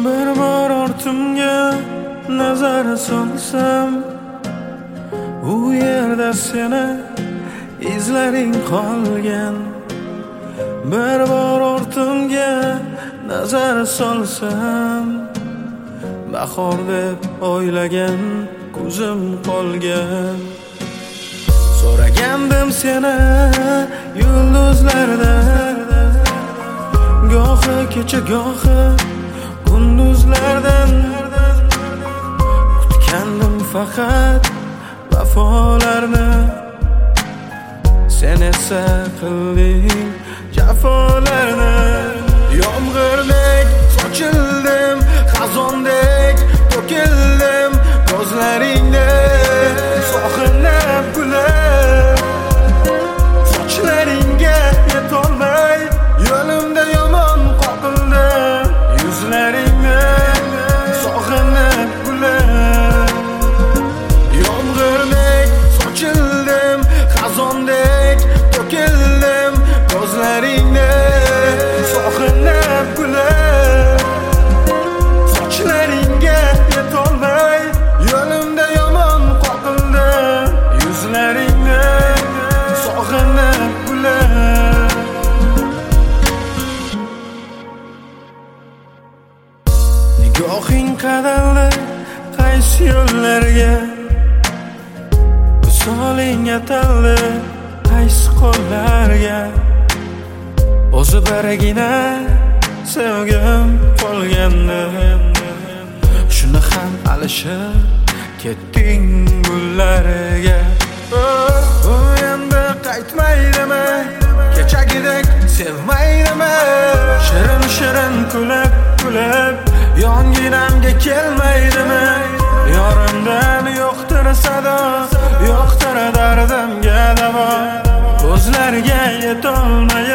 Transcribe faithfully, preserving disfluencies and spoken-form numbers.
Bir bor ortimga nazar solsam, u yerda seni izlaring qolgan. Bir bor ortimga nazar solsam, bahor deb o'ylagan kuzim qolgan. So'ragandim seni yulduzlarda, gohi kecha gohi kunduzlardan. Kutgandim faqat vafolarni, sen esa qilding jafolarni. Yomg'irdek sochildim, xazondek to'kildim ko'zlaringda. Sog'inib kulib sochlaringga yetolmay, yo'limda yomon qoqildim yuzlaringni. Sog'inib kulib yomg'irdek sochildim, xazondek to'kildim ko'zlaringda. Sog'inib kulib sochlaringga yetolmay, yo'limda yomon qoqildim yuzlaringni. Sog'inib kulib nigohing qadaldi qaysi yo'llarga, visoling ataldi qaysi qo'llarga. O'zi birgina sevgim qolgandi, shuni ham alishib ketding gullarga. U endi qaytmaydimi, kechagidek sevmaydimi? Shirin shirin kulib kulib yonginamga kelmaydimi? Yorimdan yo'qdir sado, yo'qdir dardimga davo. Ko'zlarga yetolmay